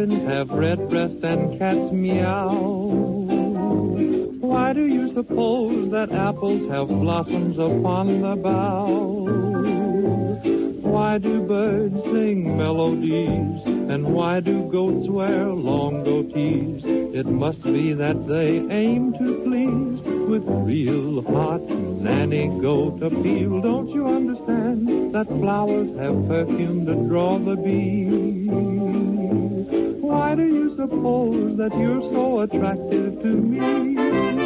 robins have red breast and cats meow? Why do you suppose that apples have blossoms upon the bough? Why do birds sing melodies, and why do goats wear long goatees? It must be that they aim to please with real hot nanny goat appeal. Don't you understand that flowers have perfume to draw the bee? Why do you suppose that you're so attractive to me?